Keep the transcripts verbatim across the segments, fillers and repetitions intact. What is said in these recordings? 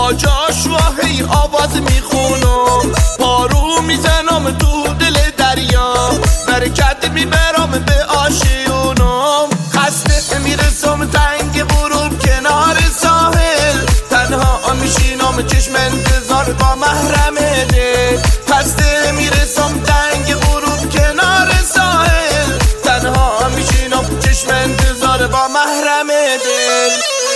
با جاشوا هی آواز میخونم، پارو میزنم تو دل دریا، برکت میبرم به آشیونم. خسته میرسم تنگ غروب کنار ساحل، تنها میشینم چشم انتظار با محرم دل. خسته میرسم تنگ غروب کنار ساحل، تنها میشینم چشم انتظار با محرم دل.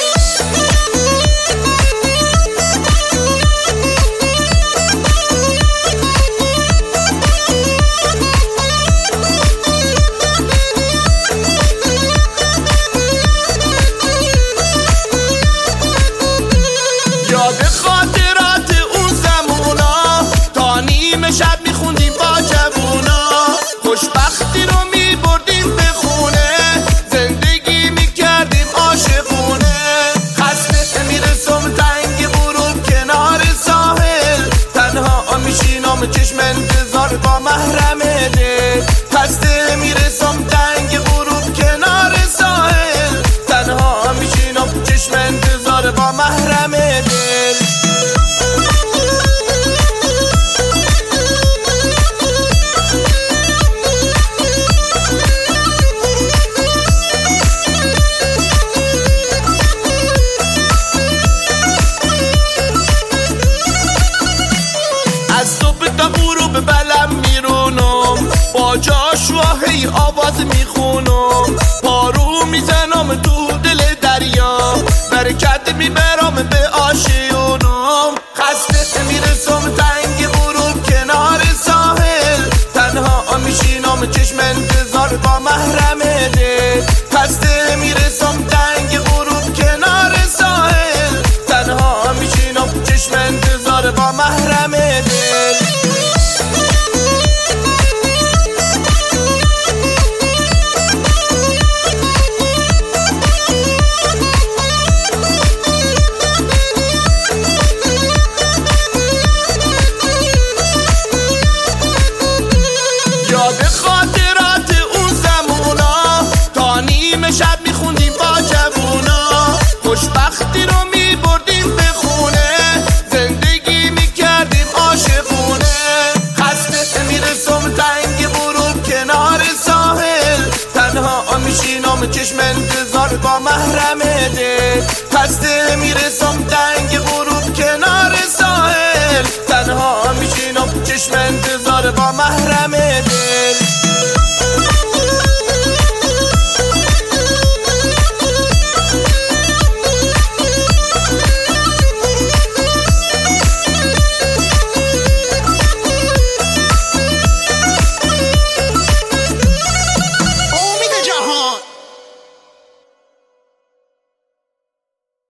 یاد خاطرات اون زمونا، تا نیمه شب میخوندیم با جوونا، خوشبختی رو میبردیم به خونه، زندگی میکردیم عاشقونه. خسته میرسم تنگ غروب کنار ساحل، تنها میشینم چشم انتظار با محرم دل. خسته میرسم تنگ غروب کنار ساحل، تنها میشینم چشم انتظار با محرم دل. از صبح تا غروب بلم میرونم، با جاشوا هی آواز میخونم، پارو میزنم تو دل دریا، برکت میبرم به آشیونم. خسته میرسم تنگ غروب کنار ساحل، تنها میشینم چشم انتظار با محرم دل. خسته میرسم تنگ غروب کنار ساحل، تنها میشینم چشم انتظار با محرم دل. یاد خاطرات اون زمونا، تا نیمه شب میخوندیم با جوونا، خوشبختی رو میبردیم به خونه، زندگی میکردیم عاشقونه. خسته میرسم تنگ غروب کنار ساحل، تنها میشینم چشم انتظار با محرم دل. خسته میرسم تنگ